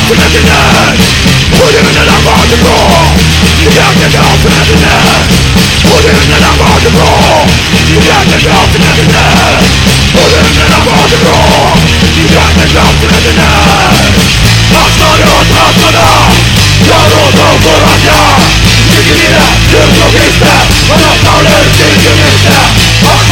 Internet Putting in the on the floor You got to go to the internet Putting in the on the floor You got to go to the internet Putting in the on the floor You got to go to the internet Astronaut Narodną poradia Nigdy nie tylko miejsce Ona pełne życie miejsce